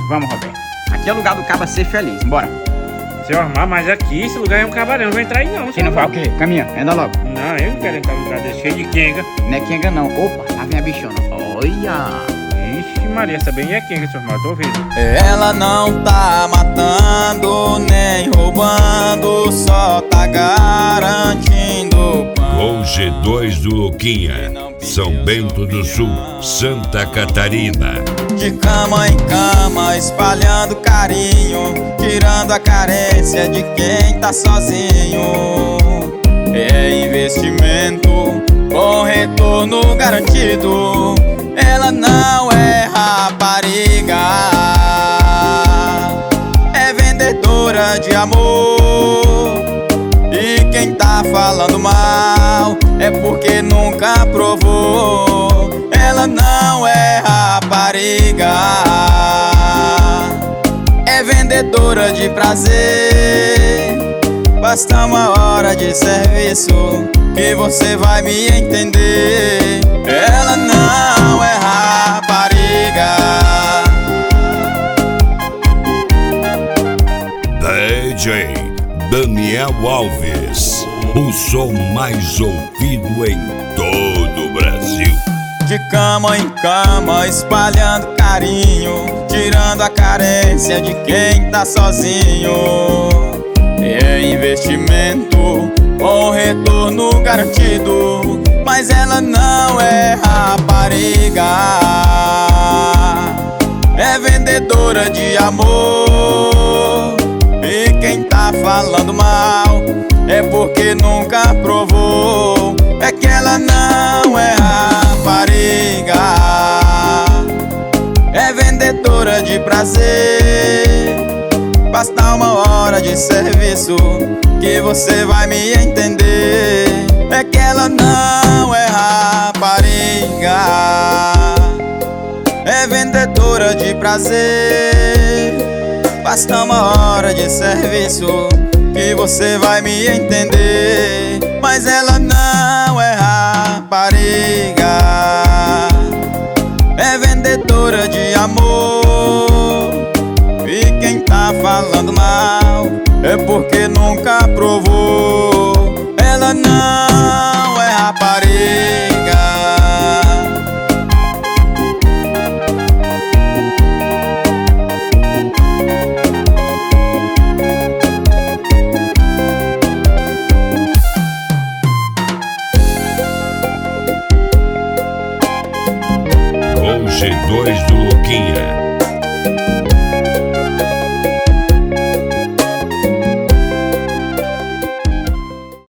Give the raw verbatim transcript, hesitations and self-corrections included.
Vamos, Roberto. Aqui é o lugar do caba ser feliz. Bora. Seu Osmar, mas aqui esse lugar é um cabaré, não vou entrar aí não. Você não vai o quê? Caminha, anda logo. Não, eu não quero entrar num lugar desse cheio de quenga. Não é quenga não. Opa, lá vem a bichona. Olha. Ixi Maria, essa bem é quenga, seu Osmar, tô vendo. Ela não tá matando nem roubando, só tá garantindo pão. Com G dois do Luquinha, São Bento do Sul, Santa Catarina. De cama em cama, espalhando carinho, tirando a carência de quem tá sozinho. É investimento com retorno garantido. Ela não é rapariga, é vendedora de amor. E quem tá falando mal é porque nunca provou. Ela não é rapariga, é vendedora de prazer. Basta uma hora de serviço que você vai me entender. Ela não é rapariga. D J Daniel Alves, o som mais ouvido em todo o Brasil. De cama em cama, espalhando carinho, tirando a carência de quem tá sozinho. É investimento com retorno garantido, mas ela não é rapariga, é vendedora de amor. E quem tá falando mal é porque nunca provou. É que ela não é rapariga, é vendedora de prazer. Basta uma hora de serviço que você vai me entender. É que ela não é rapariga, é vendedora de prazer. Basta uma hora de serviço que você vai me entender. Mas ela não é rapariga, é vendedora de amor. E quem tá falando mal é porque nunca provou. Ela não é rapariga. Com G dois do Luquinha,